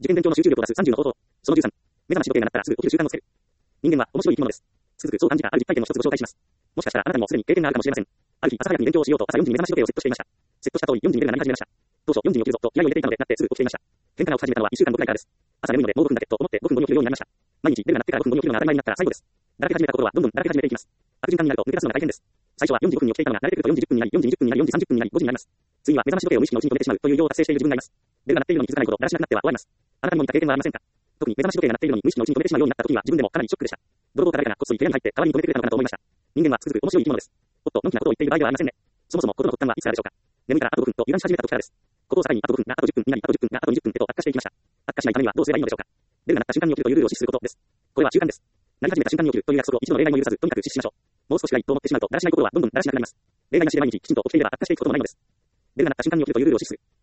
受験勉強の集中力を出す30の方法。その13。目覚まし時計が鳴ったらすぐ起きる習慣をつける。人間は面白い生き物です。続くそう感じたある実体験の一つご紹介します。もしかしたらあなたにもすでに経験があるかもしれません。ある日朝早くに勉強をしようと朝4時に目覚まし時計をセットしていました。セットした通り4時にベルが鳴り始めました。当初4時に起きるぞと気合を入れていたのでなってすぐ起きていました。喧嘩が起き始めたのは1週間後くらいからです。朝眠いのでもう5分だけと思って5分後に起きるようになりました。毎日ベルが鳴ってから5分後に起きるのが当たり前になったら最後です。だらけ始めた心はどんどんだらけ始めていきます。悪循環になると抜け出すのが大変です。最初は4時5分に起きていたのが慣れてくると4時10分になり4時20分になり4時30分になり5時になります。次は目覚まし時計を無意識のうちに止めてしまうという偉業を達成している自分がいます。ベルが鳴っているのに気づかないほどだらしなくなっては終わります。あなたにも似た経験はありませんか？特に目覚まし時計が鳴っているのに無意識のうちに止めてしまうようになった時は自分でもかなりショックでした。泥棒か誰かがこっそり部屋に入って代わりに止めてくれたのかなと思いました。人間はつくづく面白い生き物です。おっと、のんきなことを言っている場合ではありませんね。そもそも心の発端はいつからでしょうか。眠いからあと5分と油断し始めた時からです。ここを境にあと5分があと10分になりあと10分があと20分へと悪化していきました。悪化しないためにはどうすればいいのでしょうか。ベルが鳴った瞬間に起きるというルールを実施することです。これは習慣です。鳴り始めた瞬間に起きるという約束を一度の例外も許さずとにかく実施しましょう。もう少しがいいと思ってしまうとだらしない心はどんどんだらしなくなります。例外なしで毎日きちんと起きていれば悪化していくこともないのです。ベルが鳴った瞬間に起きるというルールを実施する。